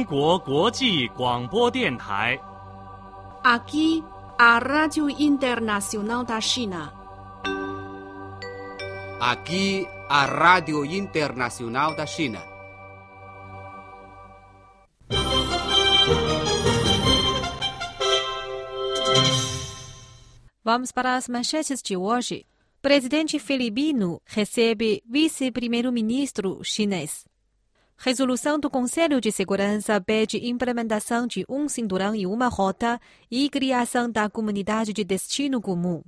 国国际广播电台。 Aqui, a Rádio Internacional da China. Aqui, a Rádio Internacional da China. Vamos para as manchetes de hoje. Presidente filipino recebe vice-primeiro-ministro chinês. Resolução do Conselho de Segurança pede implementação de um cinturão e uma rota e criação da comunidade de destino comum.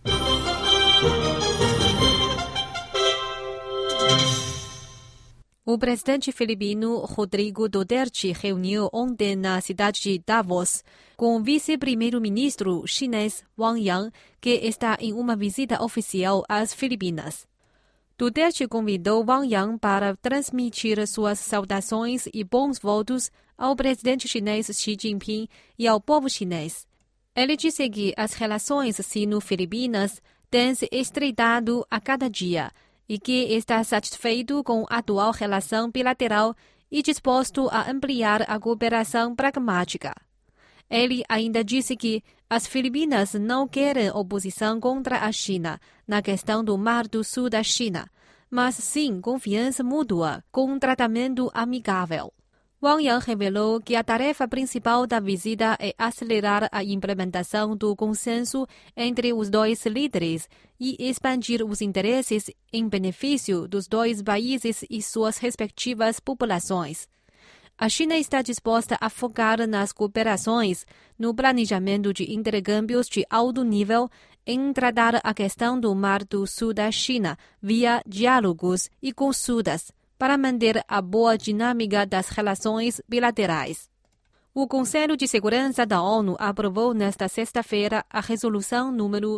O presidente filipino Rodrigo Duterte reuniu ontem na cidade de Davos com o vice-primeiro-ministro chinês Wang Yang, que está em uma visita oficial às Filipinas. Duterte convidou Wang Yang para transmitir suas saudações e bons votos ao presidente chinês Xi Jinping e ao povo chinês. Ele disse que as relações sino-filipinas têm se estreitado a cada dia e que está satisfeito com a atual relação bilateral e disposto a ampliar a cooperação pragmática. Ele ainda disse que as Filipinas não querem oposição contra a China na questão do Mar do Sul da China, mas sim confiança mútua com um tratamento amigável. Wang Yang revelou que a tarefa principal da visita é acelerar a implementação do consenso entre os dois líderes e expandir os interesses em benefício dos dois países e suas respectivas populações. A China está disposta a focar nas cooperações, no planejamento de intercâmbios de alto nível, em tratar a questão do Mar do Sul da China via diálogos e consultas, para manter a boa dinâmica das relações bilaterais. O Conselho de Segurança da ONU aprovou nesta sexta-feira a resolução número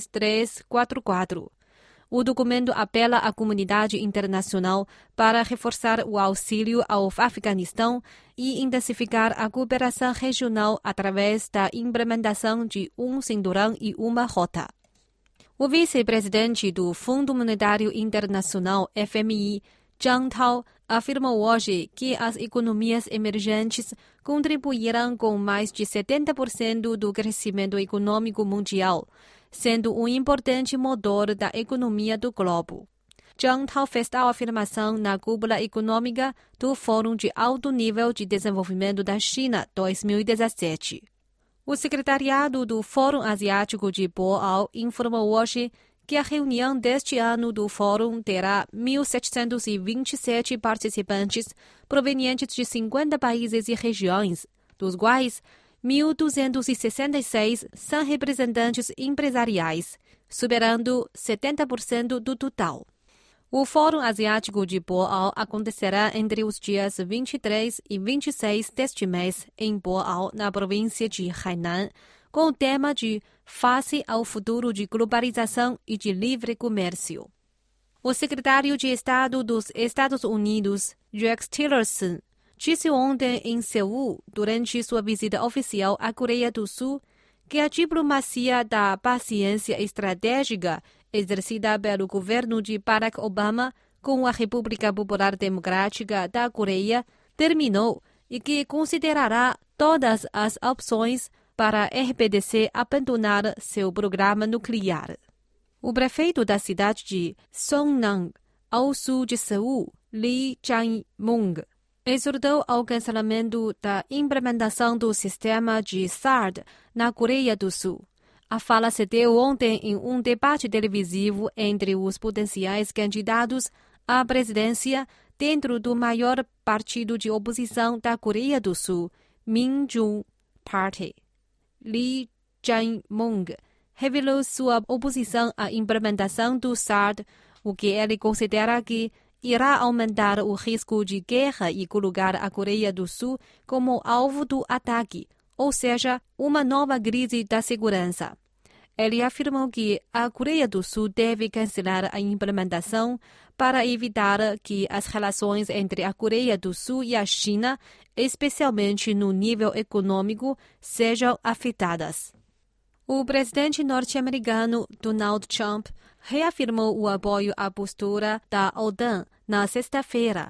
2344. O documento apela à comunidade internacional para reforçar o auxílio ao Afeganistão e intensificar a cooperação regional através da implementação de um cinturão e uma rota. O vice-presidente do Fundo Monetário Internacional, FMI, Zhang Tao, afirmou hoje que as economias emergentes contribuirão com mais de 70% do crescimento econômico mundial, sendo um importante motor da economia do globo. Zhang Tao fez a afirmação na cúpula econômica do Fórum de Alto Nível de Desenvolvimento da China 2017. O secretariado do Fórum Asiático de Boao informou hoje que a reunião deste ano do Fórum terá 1.727 participantes provenientes de 50 países e regiões, dos quais 1.266 são representantes empresariais, superando 70% do total. O Fórum Asiático de Boao acontecerá entre os dias 23 e 26 deste mês em Boao, na província de Hainan, com o tema de Face ao futuro de globalização e de livre comércio. O secretário de Estado dos Estados Unidos, Rex Tillerson, disse ontem em Seul, durante sua visita oficial à Coreia do Sul, que a diplomacia da paciência estratégica exercida pelo governo de Barack Obama com a República Popular Democrática da Coreia terminou e que considerará todas as opções para a RPDC abandonar seu programa nuclear. O prefeito da cidade de Songnam, ao sul de Seul, Lee Jae-mung, exortou ao cancelamento da implementação do sistema de SART na Coreia do Sul. A fala se deu ontem em um debate televisivo entre os potenciais candidatos à presidência dentro do maior partido de oposição da Coreia do Sul, Minjung Party. Lee Jae-mung revelou sua oposição à implementação do SART, o que ele considera que irá aumentar o risco de guerra e colocar a Coreia do Sul como alvo do ataque, ou seja, uma nova crise da segurança. Ele afirmou que a Coreia do Sul deve cancelar a implementação para evitar que as relações entre a Coreia do Sul e a China, especialmente no nível econômico, sejam afetadas. O presidente norte-americano Donald Trump reafirmou o apoio à postura da OTAN na sexta-feira,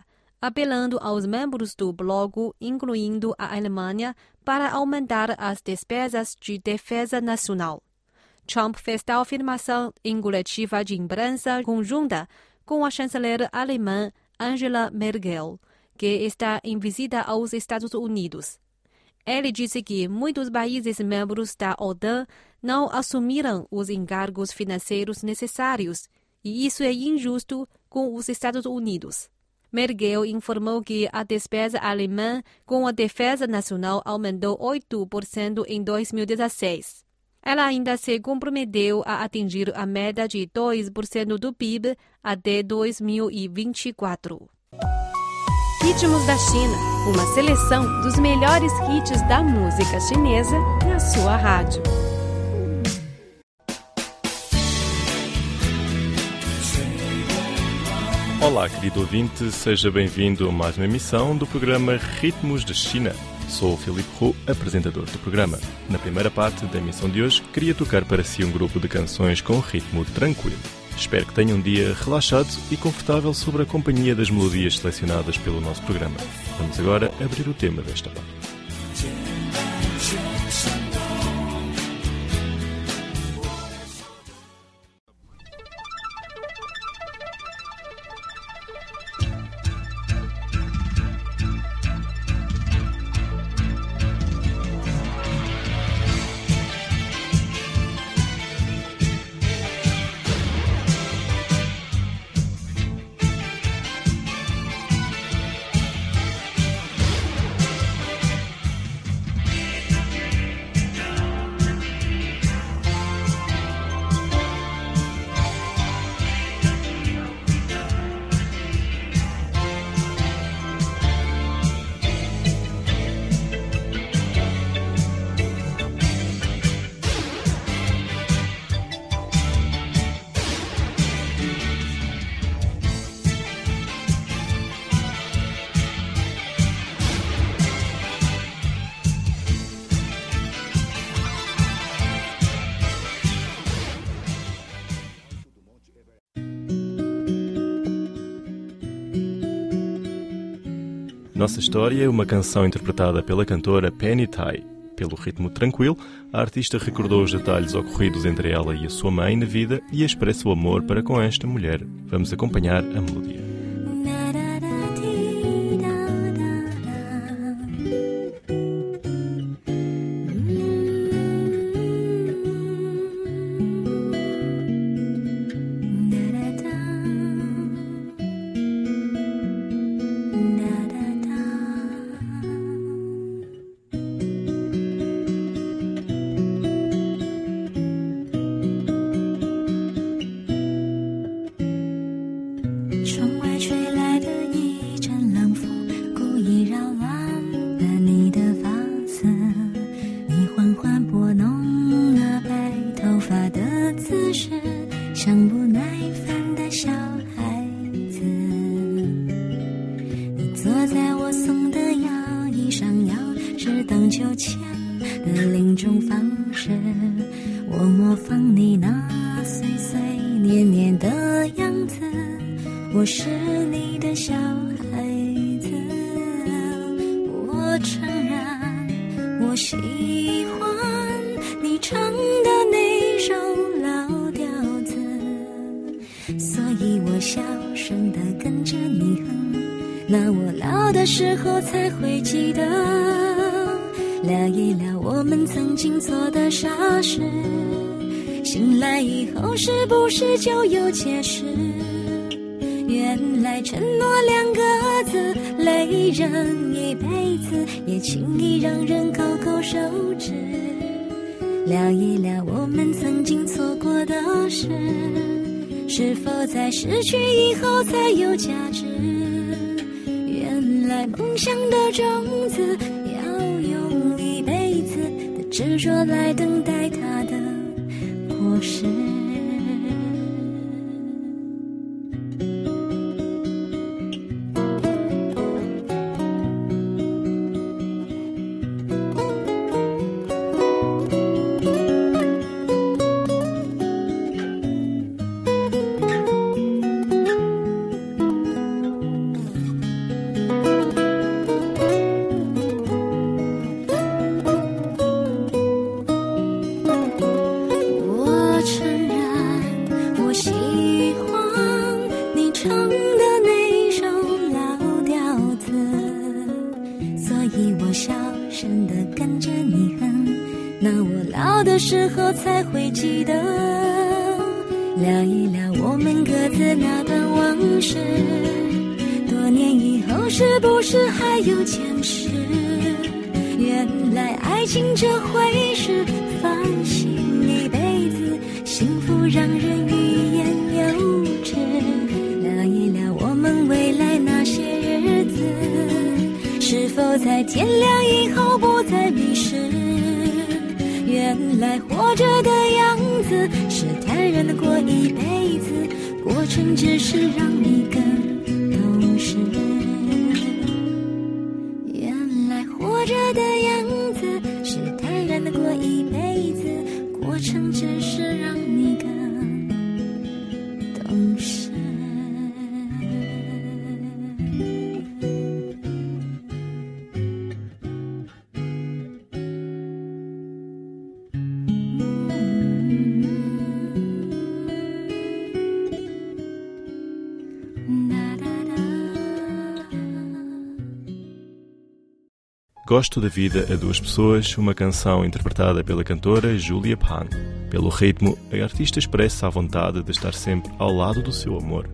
apelando aos membros do bloco, incluindo a Alemanha, para aumentar as despesas de defesa nacional. Trump fez tal afirmação em coletiva de imprensa conjunta com a chanceler alemã Angela Merkel, que está em visita aos Estados Unidos. Ele disse que muitos países membros da OTAN não assumiram os encargos financeiros necessários, e isso é injusto com os Estados Unidos. Merkel informou que a despesa alemã com a defesa nacional aumentou 8% em 2016. Ela ainda se comprometeu a atingir a meta de 2% do PIB até 2024. Ritmos da China, uma seleção dos melhores hits da música chinesa na sua rádio. Olá, querido ouvinte, seja bem-vindo a mais uma emissão do programa Ritmos da China. Sou o Filipe Roux, apresentador do programa. Na primeira parte da emissão de hoje, queria tocar para si um grupo de canções com ritmo tranquilo. Espero que tenha um dia relaxado e confortável sobre a companhia das melodias selecionadas pelo nosso programa. Vamos agora abrir o tema desta parte. Nossa história é uma canção interpretada pela cantora Penny Tai. Pelo ritmo tranquilo, a artista recordou os detalhes ocorridos entre ela e a sua mãe na vida e expressa o amor para com esta mulher. Vamos acompanhar a melodia. 我是你的小孩子，我承认我喜欢你唱的那首老调子，所以我小声地跟着你哼，那我老的时候才会记得，聊一聊我们曾经做的傻事，醒来以后是不是就有解释？原来承诺两个字累人一辈子，也轻易让人口口手指。聊一聊我们曾经错过的事，是否在失去以后才有价值？原来梦想的种子要用一辈子的执着来等待它的果实。 才会记得，聊一聊我们各自那段往事，多年以后是不是还有坚持？原来爱情这回事，放心一辈子，幸福让人欲言又止。聊一聊我们未来那些日子，是否在天亮以后不再迷失？原来活着的样子是坦然地过一辈子，过程只是让你更懂事。原来活着的样子是坦然地过一辈子，过程只是让你更懂事。 Gosto da Vida a Duas Pessoas, uma canção interpretada pela cantora Julia Pan. Pelo ritmo, a artista expressa a vontade de estar sempre ao lado do seu amor.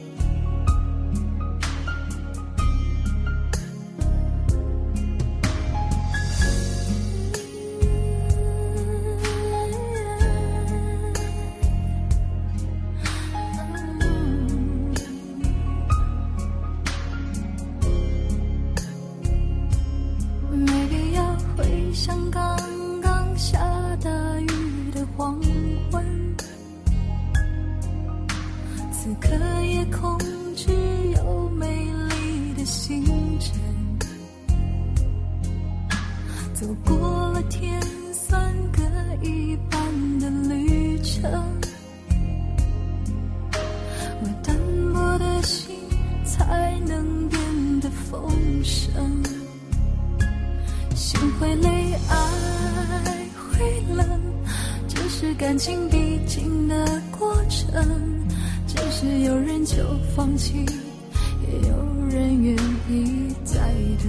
感情必经的过程，只是有人就放弃，也有人愿意再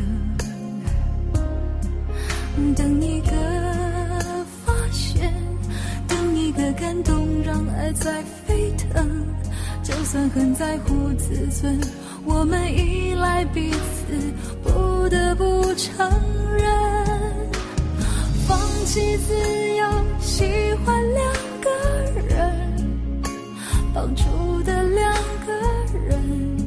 等，等一个发现，等一个感动，让爱在沸腾。就算很在乎自尊，我们依赖彼此，不得不承认，放弃自由，喜欢两个人，绑住的两个人，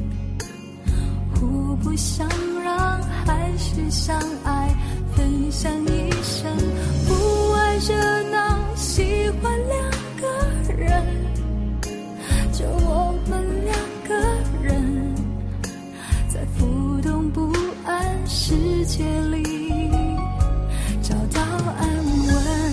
互不相让，还是相爱，分享一生，不爱热闹，喜欢两个人，就我们两个人，在浮动不安世界里找到安稳。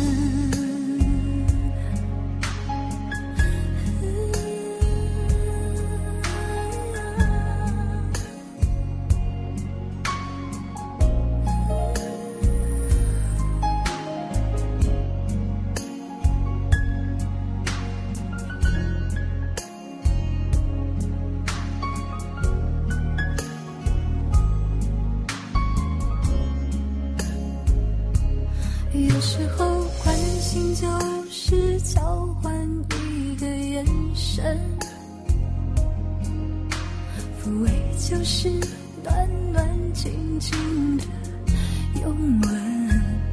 有时候关心就是交换一个眼神，抚慰就是暖暖静静的拥吻，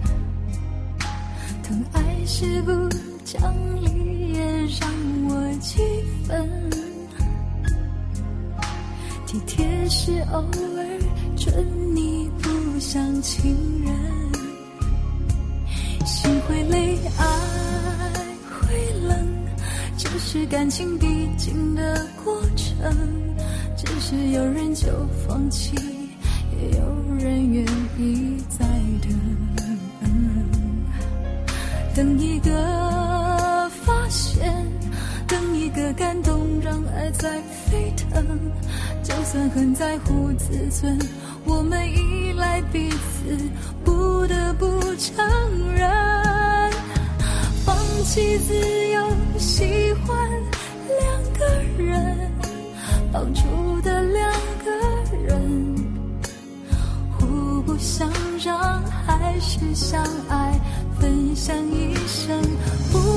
疼爱是不讲理也让我几分，体贴是偶尔准你不像情人，心会累，爱会冷，这是感情必经的过程，只是有人就放弃，也有人愿意再等，等一个发现，等一个感动，让爱在沸腾，就算很在乎自尊，我们依赖彼此，不得不承认，放弃自由，喜欢两个人，绑住的两个人，互不相让，还是相爱，分享一生，不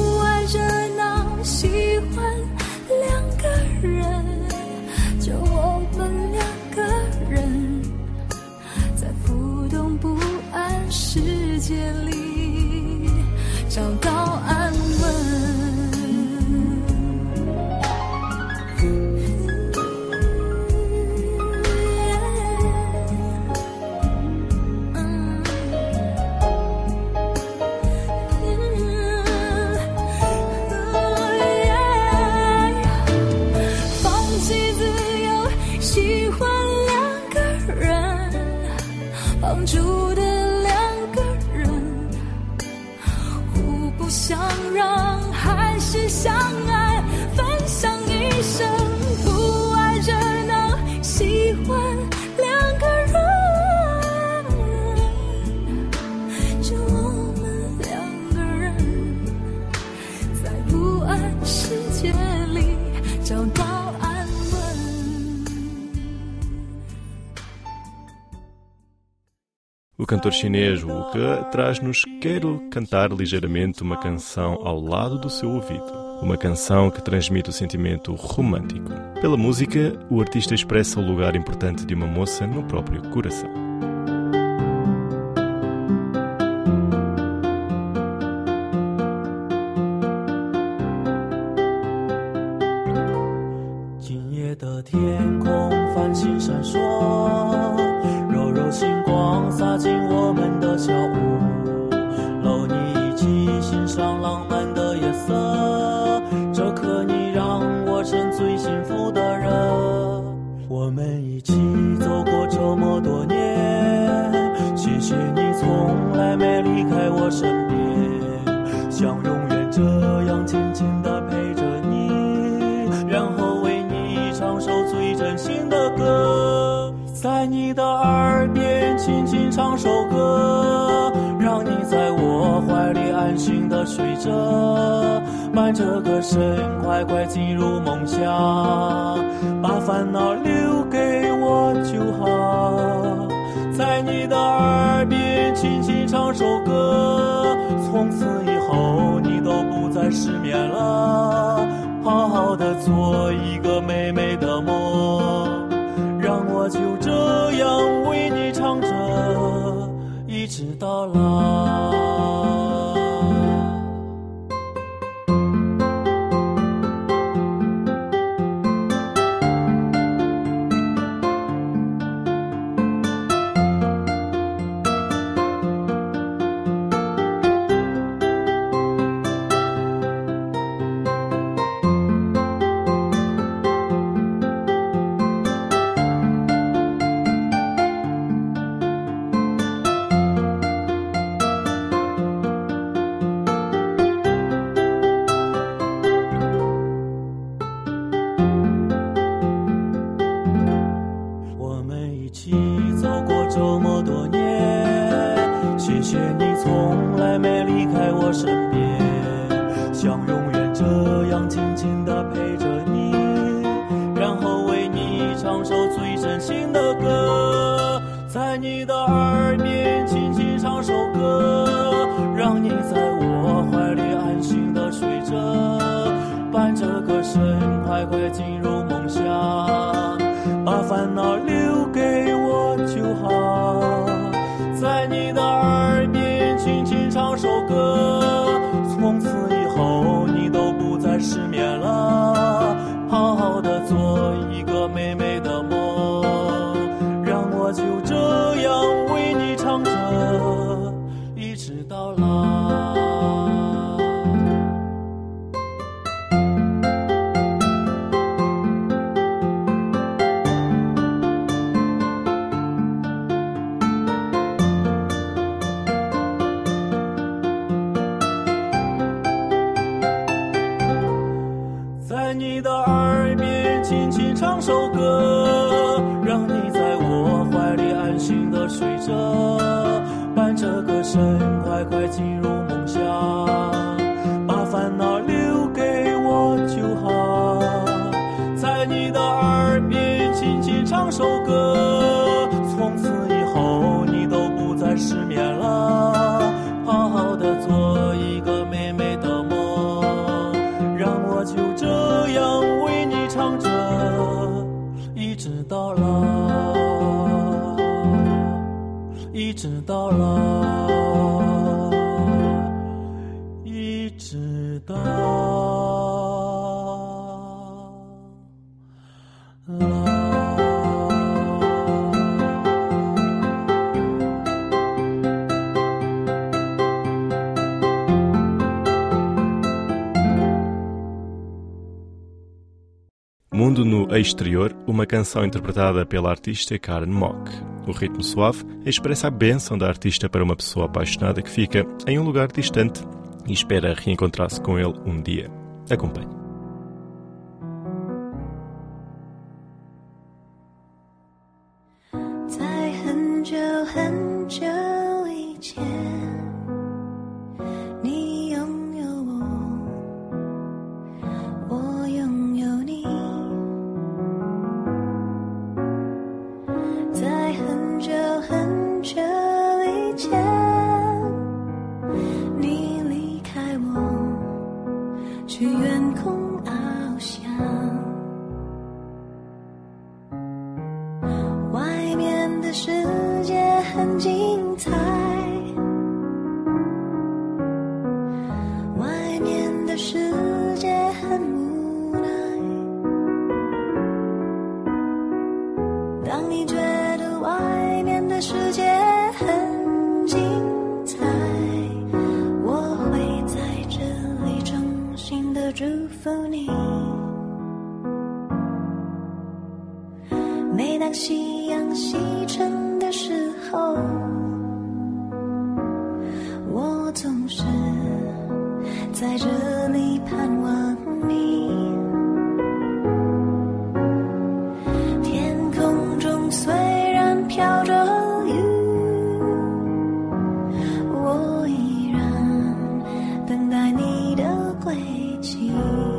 界里找到安稳。住的两个人，互不相让，还是相爱，分享一生。不爱热闹，喜欢两个人，就我们两个人，在不安世界里找到安稳。 O cantor chinês Wu Ke traz-nos Quero cantar ligeiramente uma canção ao lado do seu ouvido. Uma canção que transmite o sentimento romântico. Pela música, o artista expressa o lugar importante de uma moça no próprio coração. 在你的耳边轻轻唱首歌，让你在我怀里安心地睡着，伴着歌声快快进入梦乡，把烦恼留给我就好。在你的耳边轻轻唱首歌，从此以后你都不再失眠了，好好的做一个美美的梦，让我就这样为你唱着，一直到老。在你的耳边轻轻唱首歌，让你在我怀里安心地睡着，伴着歌声快快进入梦乡，把烦恼留给我就好。在你的耳边轻轻唱首歌，从此以后你都不再失眠了，好好的做一个美美的梦，让我就这样为你唱着，一直到老。在你的耳边轻轻唱首歌，让你在我怀里安心地睡着，伴着歌声快快进入梦乡，把烦恼留给我就好。在你的耳边轻轻唱首歌，从此以后你都不再失眠了，好好的做一个美美的梦，让我就这样为你唱着，一直到老，一直到老。 Mundo no Exterior, uma canção interpretada pela artista Karen Mock. O ritmo suave expressa a bênção da artista para uma pessoa apaixonada que fica em um lugar distante e espera reencontrar-se com ele um dia. Acompanhe. 每当夕阳西沉的时候，我总是在这里盼望你。天空中虽然飘着雨，我依然等待你的归期。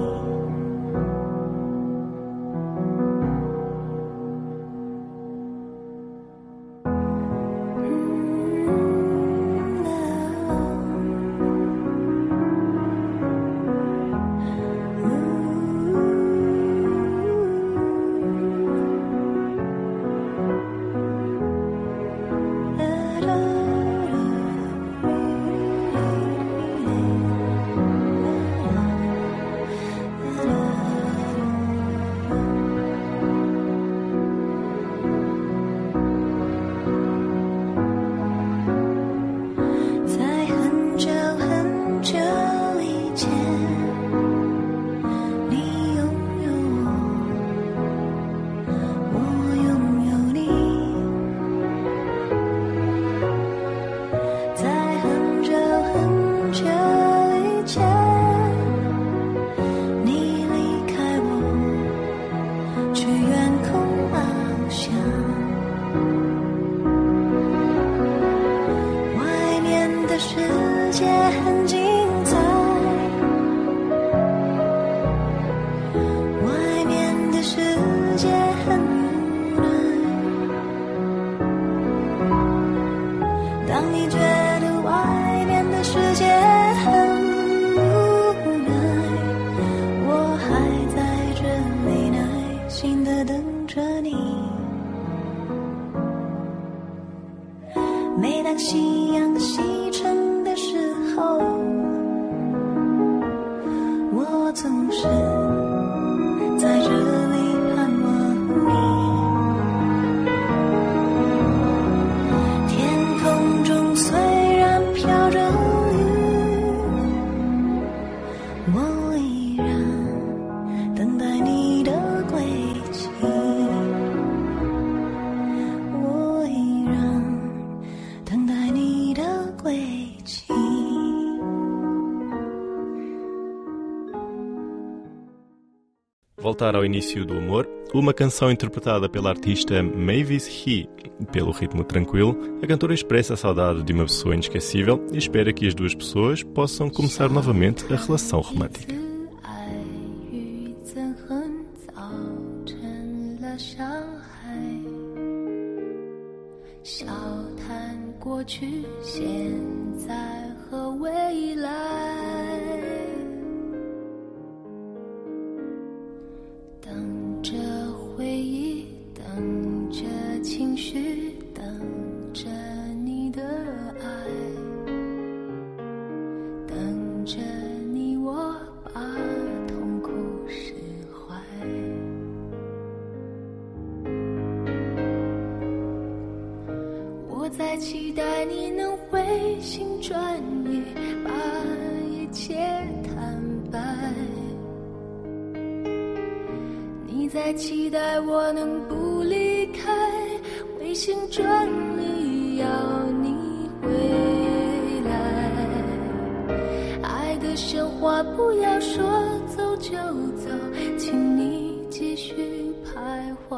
每当夕阳西沉的时候，我总是在这里盼望你。天空中虽然飘着雨，我依然等待你的归期。 Voltar ao início do amor, uma canção interpretada pela artista Mavis Hee. Pelo ritmo tranquilo, a cantora expressa a saudade de uma pessoa inesquecível e espera que as duas pessoas possam começar novamente a relação romântica. 笑谈过去、现在和未来，等着回忆，等着情绪，等着你的爱，等着你我把痛苦释怀。我在期待你能回心转意，把一切坦白。你在期待我能不离开，回心转意要你回来。爱的神话不要说走就走，请你继续徘徊。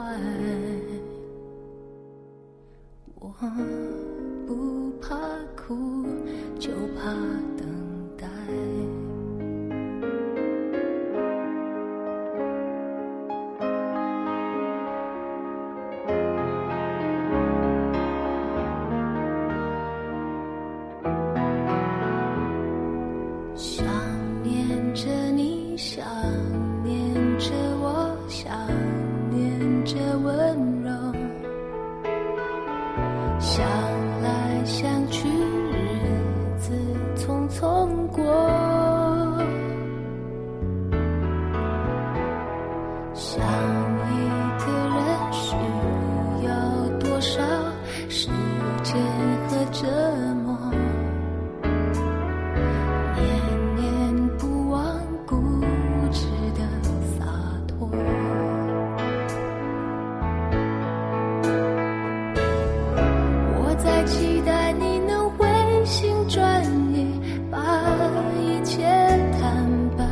我不怕哭，就怕等待。想念着你，想念着我，想念着温柔，想来想去，日子匆匆过。想一个人需要多少时间和折磨，念念不忘固执的洒脱。我在期待你能回心转意，把一切坦白。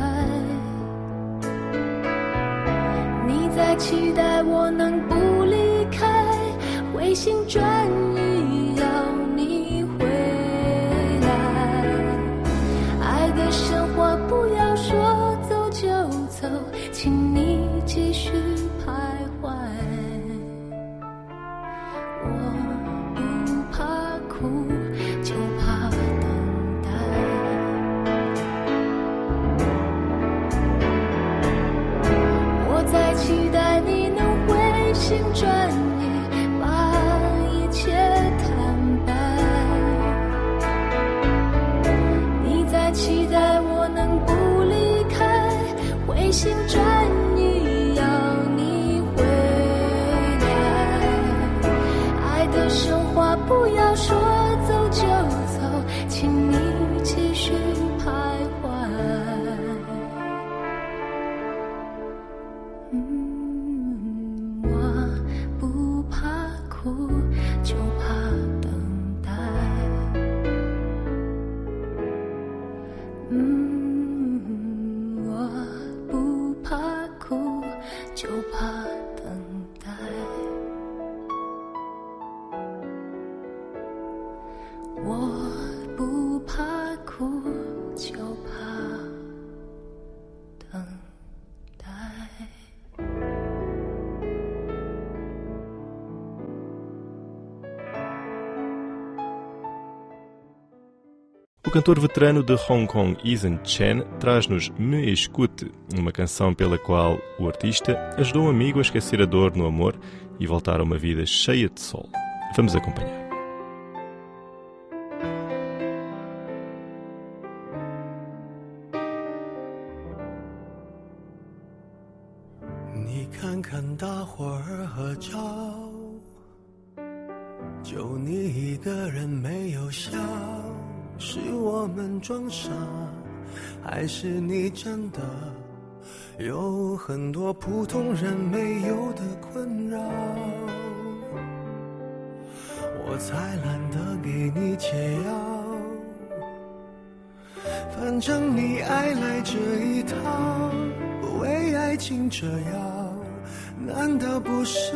你在期待我能不离开，回心转意要你回来。爱的神话不要说走就走，请你继续徘徊。我不怕哭，就怕等待。我在期待你能回心转意，把一切坦白。你在期待我能不离开，回心转意要你回来。爱的神话不要说走就走，请你继续徘徊。我不怕哭，就怕等待。我不怕哭，就怕等待。我不怕哭，就怕等待。 O cantor veterano de Hong Kong, Eason Chen, traz-nos Me Escute, uma canção pela qual o artista ajudou um amigo a esquecer a dor no amor e voltar a uma vida cheia de sol. Vamos acompanhar. 你看看大伙儿合照，就你一个人没有笑，是我们装傻，还是你真的有很多普通人没有的困扰？我才懒得给你解药，反正你爱来这一套，为爱情折腰，难道不是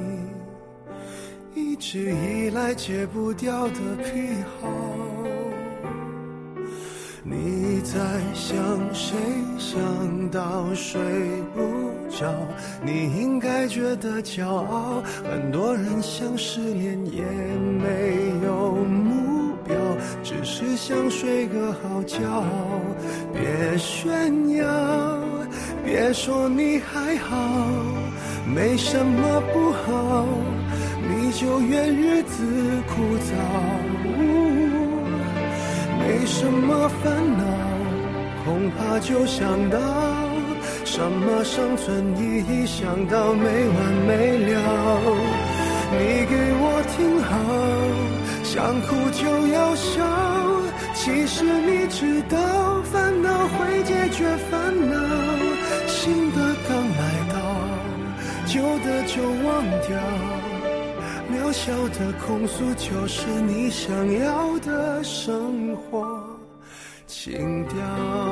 你一直以来戒不掉的癖好？你在想谁，想到睡不着，你应该觉得骄傲。很多人想失恋也没有目标，只是想睡个好觉。别炫耀，别说你还好，没什么不好，你就怨日子枯燥。没什么烦恼，恐怕就想到什么生存意义，想到没完没了。你给我听好，想哭就要笑，其实你知道烦恼会解决烦恼，新的刚来到， 忘掉。渺小的控诉就是你想要的生活情调。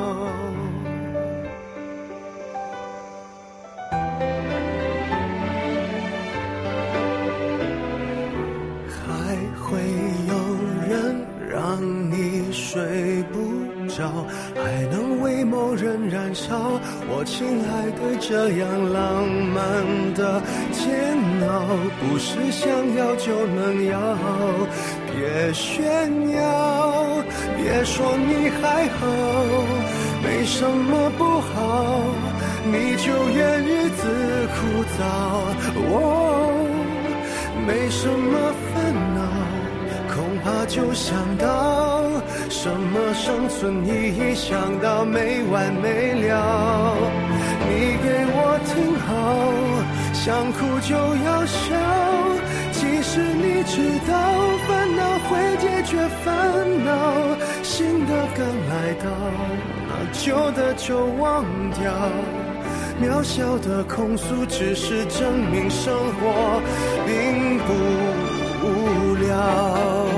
还会有人让你睡不着，还能为某人燃烧。我亲爱的，这样浪漫的煎熬，不是想要就能要。别炫耀，别说你还好，没什么不好，你就怨日子枯燥。没什么烦恼，恐怕就想到什么生存意义，想到没完没了。你给我听好，想哭就要笑，即使你知道烦恼会解决烦恼，新的刚来到，那旧的就忘掉。渺小的控诉只是证明生活并不无聊。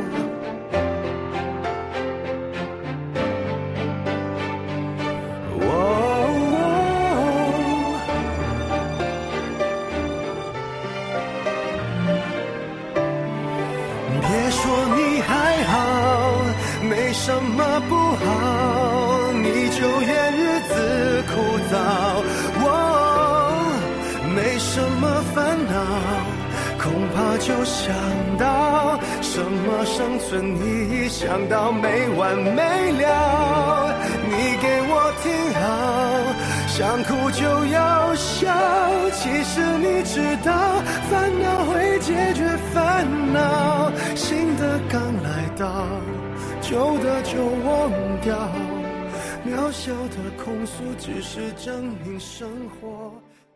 别说你还好，没什么不好，你就怨日子枯燥。没什么烦恼，恐怕就想到什么生存意义，想到没完没了。你给我听好，想哭就要笑，其实你知道烦恼会解决烦恼，新的刚来到，旧的就忘掉。渺小的控诉只是证明生活。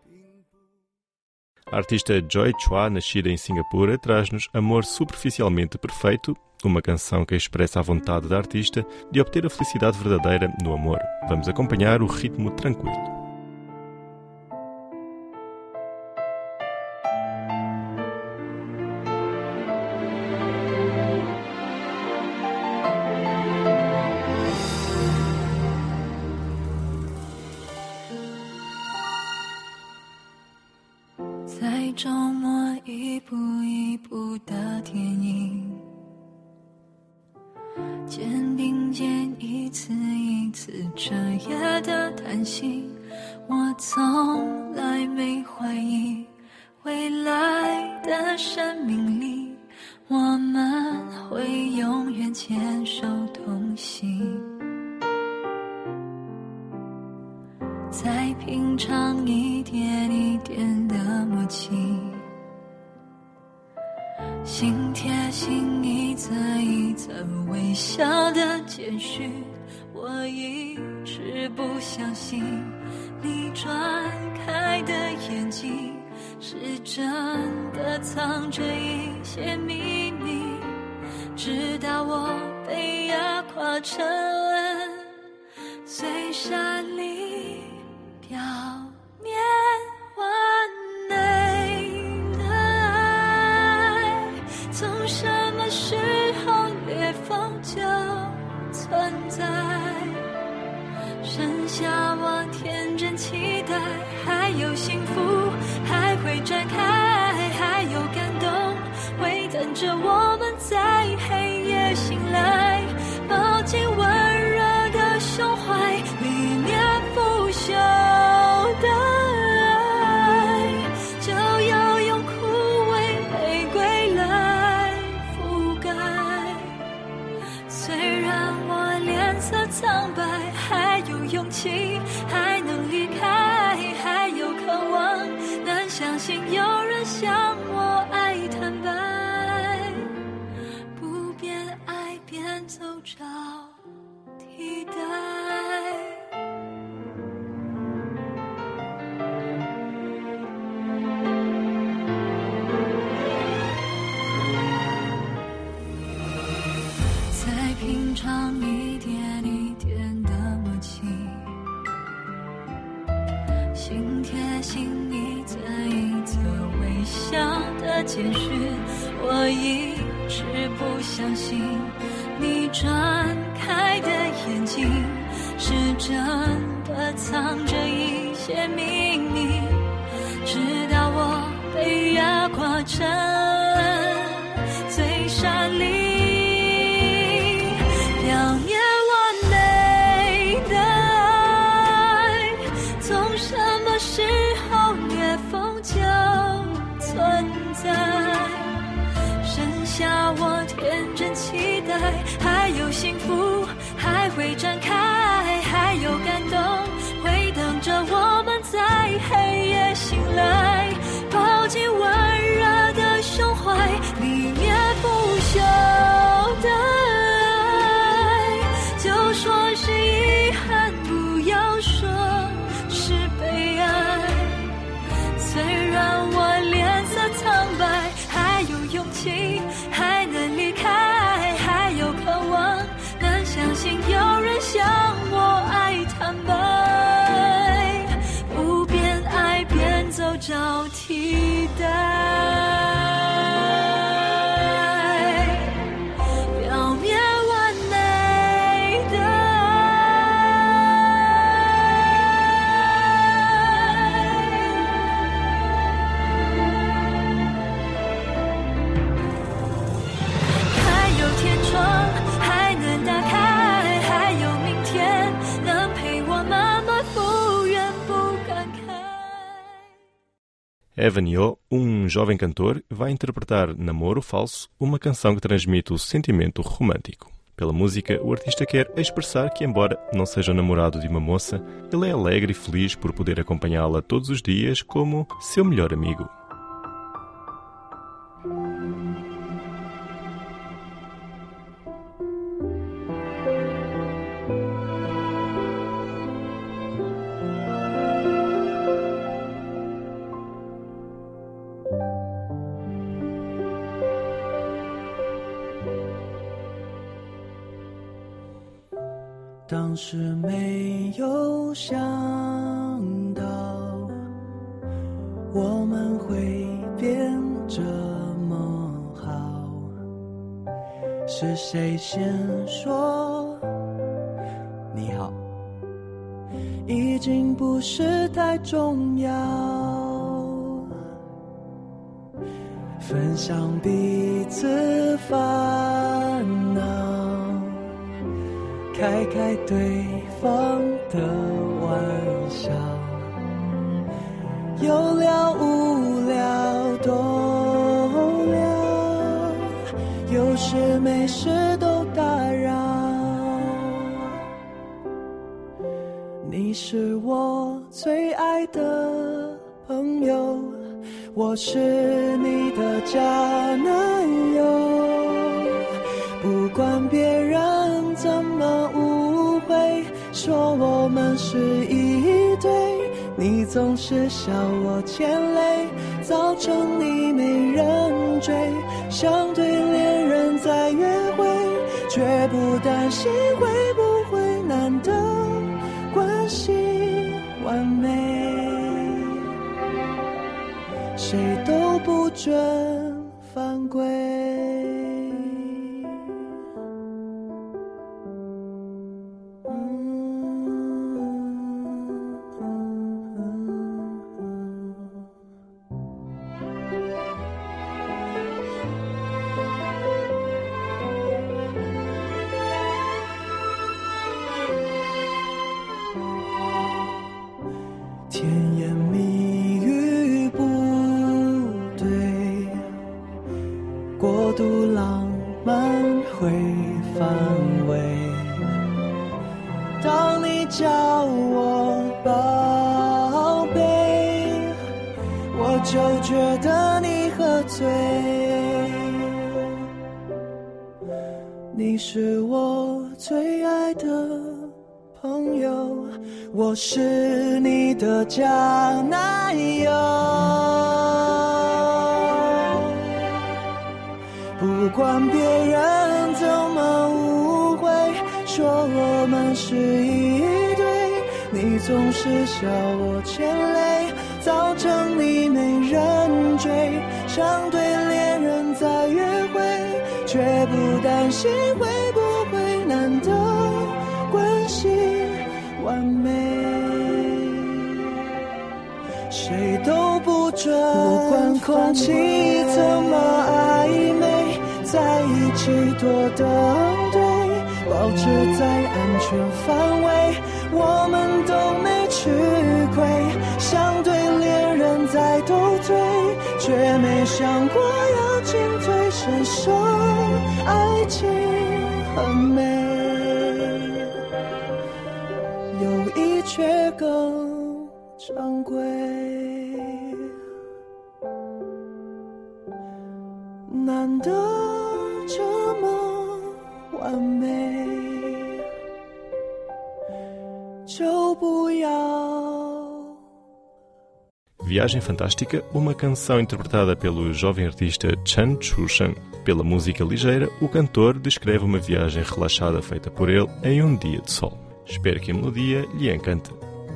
A artista Joy Chua, nascida em Singapura, traz-nos Amor Superficialmente Perfeito, uma canção que expressa a vontade da artista de obter a felicidade verdadeira no amor. Vamos acompanhar o ritmo tranquilo. 在周末一步一步的电影，肩并肩一次一次彻夜的谈心，我从来没怀疑未来的生命里我们会永远牵手同行，再品尝一点一点的默契，心贴心一则一则微笑的简讯，我一直不相信你转开的眼睛是真的藏着一些秘密，直到我被压垮沉沦碎沙里，表面完美的爱，从什么时候裂缝就存在，剩下我天真期待，还有幸福还会展开，还有感动会等着我们在黑夜醒来，抱紧温热的胸怀，里面腐朽的爱，就要用枯萎玫瑰来覆盖。虽然我脸色苍白，还有勇气还能离开，还有渴望，难相信有人请贴心一字一则微笑的简讯，我一直不相信你转开的眼睛是真的藏着一些秘密，直到我被压垮成最闪灵。表面完美的爱，从什么时候裂缝就存在？剩下我天真期待，还有幸福还会展开，还有感动会等着我们在黑夜醒来，抱紧温热的胸怀，里面腐朽的爱，就说是遗憾，不要说是悲哀。虽然我脸色苍白，还有勇气还能离开，还有渴望能相信有人向我爱坦白，不变爱变走找替代。表面完美的还有天窗还能打开，还有明天能陪我慢慢复原，不感慨。 Evan Yo, jovem cantor, vai interpretar Namoro Falso, uma canção que transmite o sentimento romântico. Pela música, o artista quer expressar que, embora não seja o namorado de uma moça, ele é alegre e feliz por poder acompanhá-la todos os dias como seu melhor amigo. Tang 当时没有想到我们会变这么好，是谁先说你好，已经不是太重要，分享彼此烦恼，开开对方的玩笑，有聊无聊都聊，有事没事都打扰。你是我最爱的朋友，我是你的假男友，不管别人怎么误会，说我们是一对，你总是笑我欠累，造成你没人追，像对恋人在约会，却不担心会不会难得关系完美，谁都不准犯规。甜言蜜语不对，过度浪漫会反胃，当你叫我宝贝，我就觉得你喝醉，你是我最爱的朋友，我是你的假男友，不管别人怎么误会，说我们是一对， 你总是笑我欠累，造成你没人追。想对恋人在约会，却不担心会不会难得关系完美。谁都不准，不管空气怎么暧昧，在一起多登对，保持在安全范围，我们都没吃亏。想对恋人在斗嘴，却没想过要进退伸手，爱情很美，有一却更珍贵。难得这么完美，就不要。 Viagem Fantástica, uma canção interpretada pelo jovem artista Chan Chushan. Pela música ligeira, o cantor descreve uma viagem relaxada feita por ele em um dia de sol. Espero que a melodia lhe encante.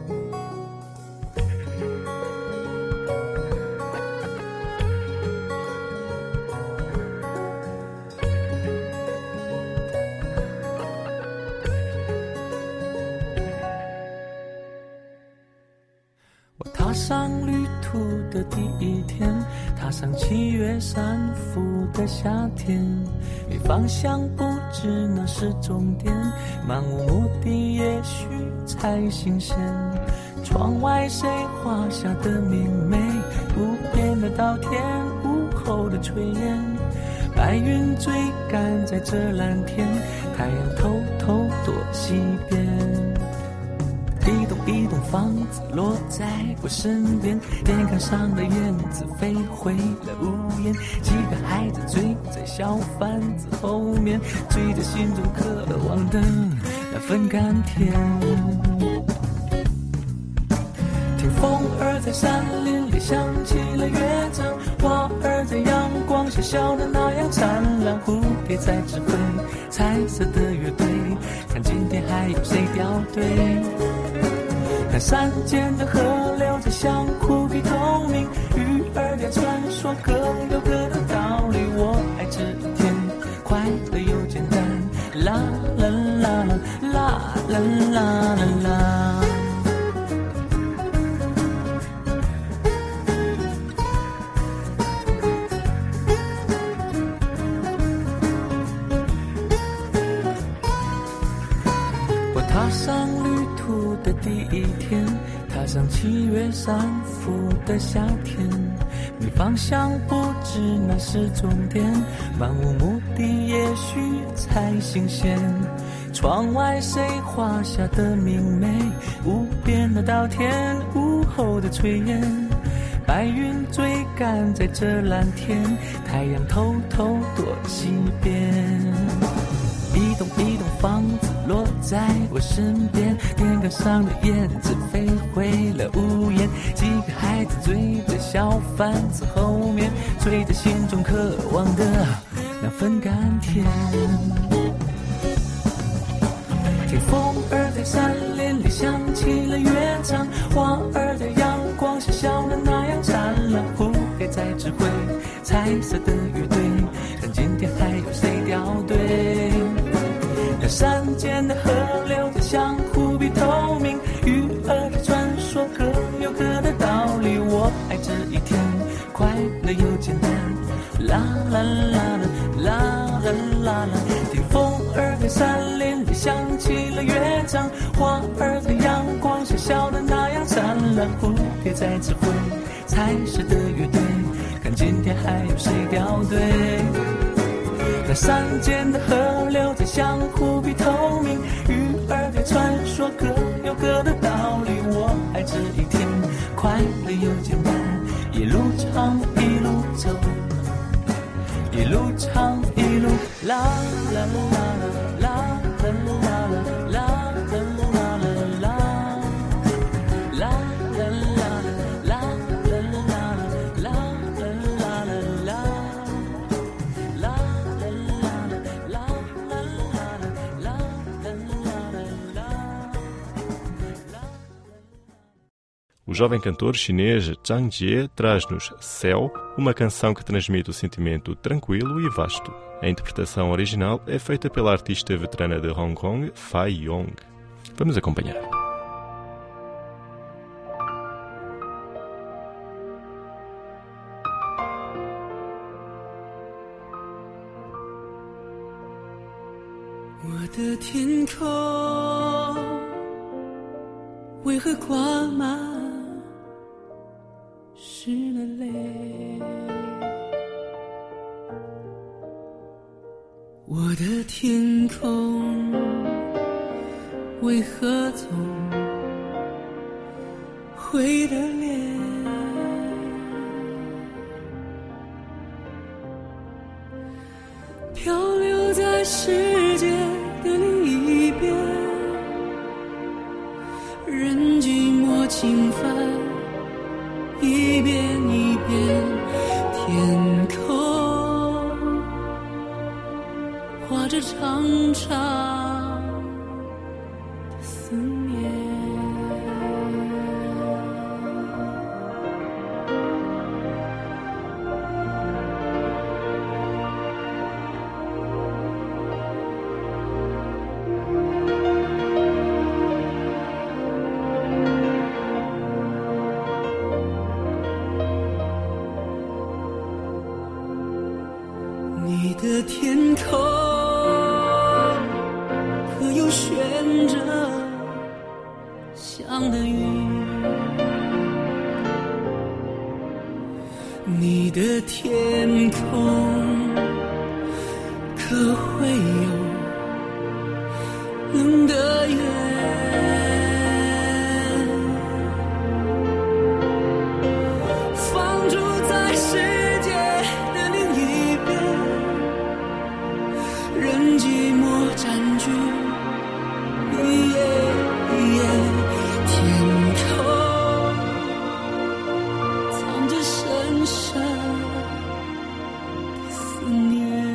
踏上旅途的第一天，踏上7月3伏的夏天，没方向不知那是终点，漫无目的也许才新鲜。窗外谁画下的明媚，无边的稻田，午后的炊烟，白云追赶在这蓝天，太阳偷偷躲西边。一栋一栋房子落在我身边，电杆上的燕子飞回了屋檐，几个孩子追在小贩子后面，追着心中渴望的那份甘甜。听风儿在山林里响起了乐章，花儿在阳光下笑得那样灿烂，蝴蝶在指挥彩色的乐队，看今天还有谁掉队。看山间的河流在相互比透明，鱼儿在传说各有各的道理。我爱这一天，快乐又简单，啦啦啦啦啦啦啦啦。我踏上旅途的第一天，踏上7月3伏的夏天，没方向不知那是终点，漫无目的也许才新鲜。窗外谁画下的明媚，无边的稻田，午后的炊烟，白云追赶在这蓝天，太阳偷偷躲西边。一栋一栋房子落在我身边，电杆上的燕子飞回了屋檐，几个孩子追着小贩子后面，追着心中渴望的那份甘甜。听风儿在山林里响起了乐章，花儿在阳光下笑得那样灿烂，蝴蝶在指挥彩色的乐队，看今天还有谁掉队。看山间的河流在相互比透明，鱼儿在传说各有各的道理。我爱这一天，快乐又简单，啦啦啦啦啦啦啦啦。听风儿在山林里响起了乐章，花儿在阳光下笑得那样灿烂，蝴蝶在指挥彩色的乐队，看今天还有谁掉队。那山间的河流在相互比透明，鱼儿在传说各有各的道理。我爱这一天，快乐又简单，一路唱一路走，一路唱一路啦啦啦啦啦啦啦啦啦。 O jovem cantor chinês Zhang Jie traz-nos Céu, uma canção que transmite o sentimento tranquilo e vasto. A interpretação original é feita pela artista veterana de Hong Kong, Fai Yong. Vamos acompanhar. 我的天空为何挂满湿了泪？我的天空为何总灰了脸？漂流在世界的另一边，任寂寞侵犯，一遍一遍，天空画着长长的思念。你的天空可有悬着香的云？你的天空可会有冷的月？放逐在世界的另一边，任寂寞占据天空藏着深深的思念。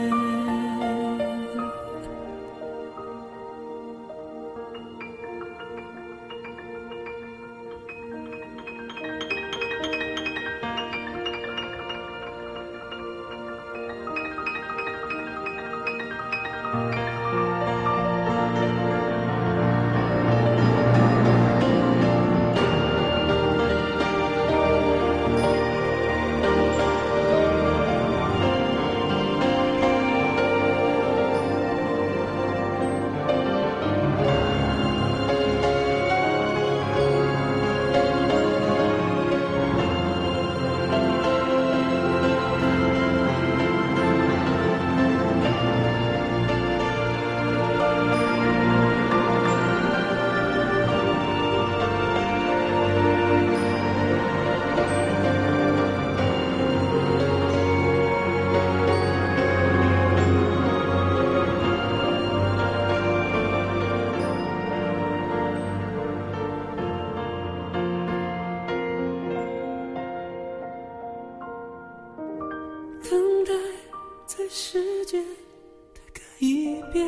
等待在世界的各一边，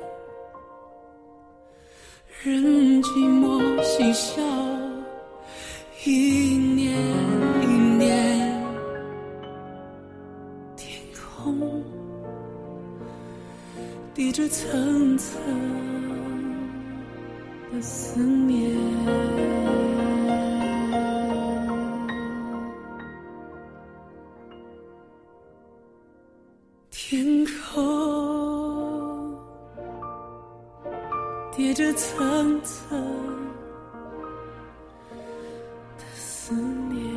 任寂寞嬉笑，一年一年，天空滴着层层的思念。天空叠着层层的思念。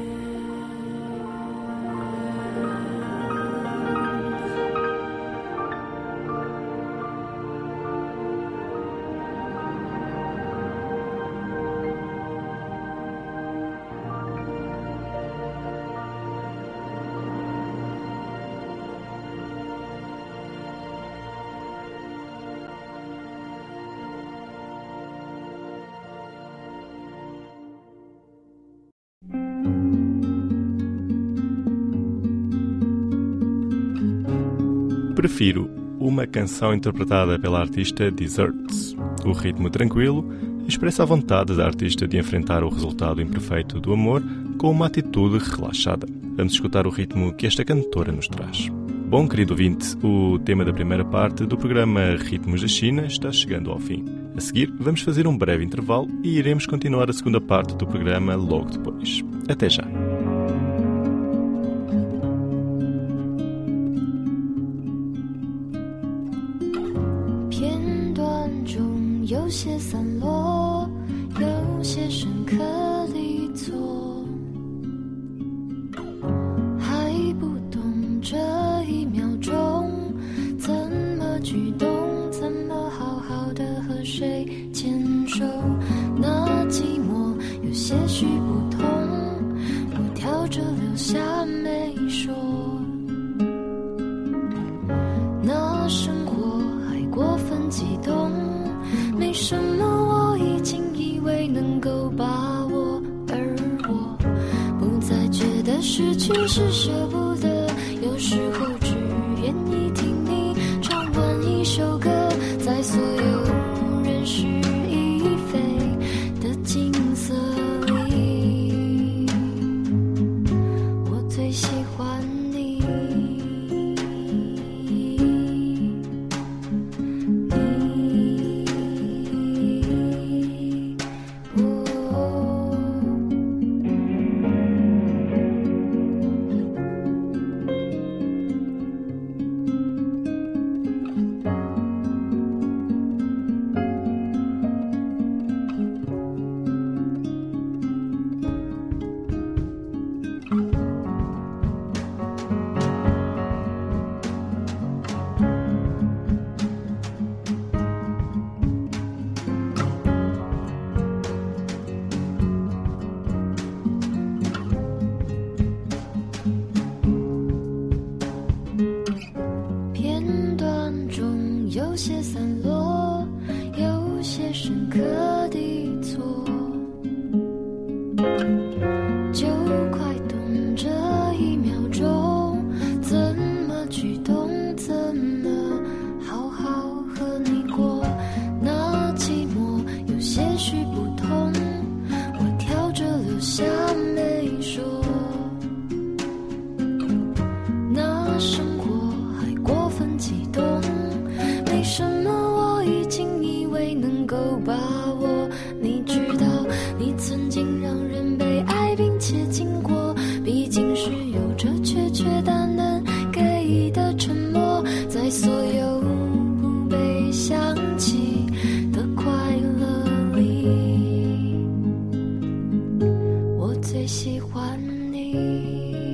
Prefiro, uma canção interpretada pela artista Desserts. O ritmo tranquilo expressa a vontade da artista de enfrentar o resultado imperfeito do amor com uma atitude relaxada. Vamos escutar o ritmo que esta cantora nos traz. Bom, querido ouvinte, o tema da primeira parte do programa Ritmos da China está chegando ao fim. A seguir, vamos fazer um breve intervalo e iremos continuar a segunda parte do programa logo depois. Até já! 失去是舍不得，有时候只愿意听你唱完一首歌，在所有人事已非的景色里，我最喜欢你。有些散落，有些深刻的错，就快懂这一秒钟，怎么去懂，怎么好好和你过。那寂寞有些许不同，我挑着留下没说。那生活还过分激动，没什么我已经以为能够把握。你知道你曾经让人被爱并且经过，毕竟是有着确确但能给的承诺，在所有不被想起的快乐里，我最喜欢你。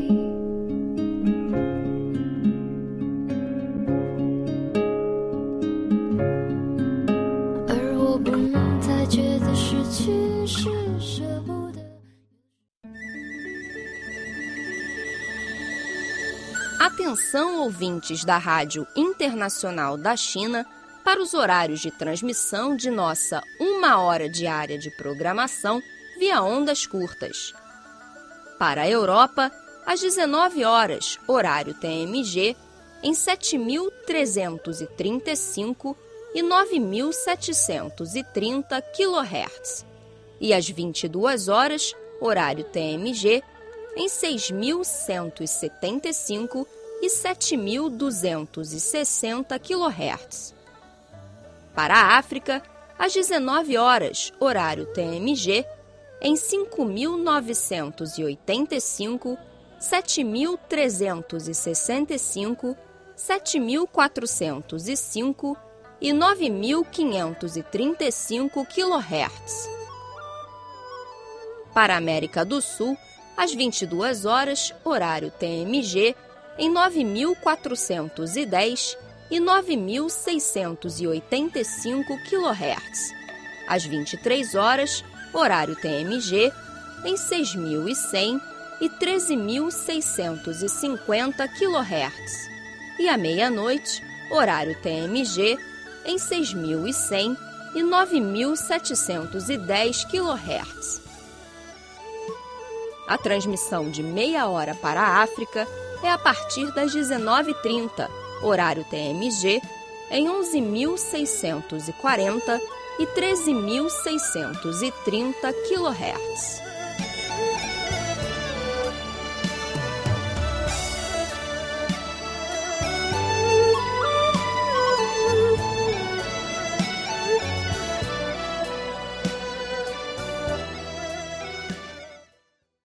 Atenção, ouvintes da Rádio Internacional da China, para os horários de transmissão de nossa 1 hora diária de programação via ondas curtas. Para a Europa, às 19 horas, horário TMG, em 7.335 e 9.730 kHz. E às 22 horas, horário TMG, em 6.175 e 7.260 kHz. Para a África, às 19 horas, horário TMG, em 5.985, 7.365, 7.405 e 9.535 kHz. Para a América do Sul, às 22 horas, horário TMG, em 9.410 e 9.685 kHz. Às 23 horas, horário TMG, em 6.100 e 13.650 kHz. E à meia-noite, horário TMG, em 6.100 e 9.710 kHz. A transmissão de meia hora para a África é a partir das 19h30, horário TMG, em 11.640 e 13.630 kHz.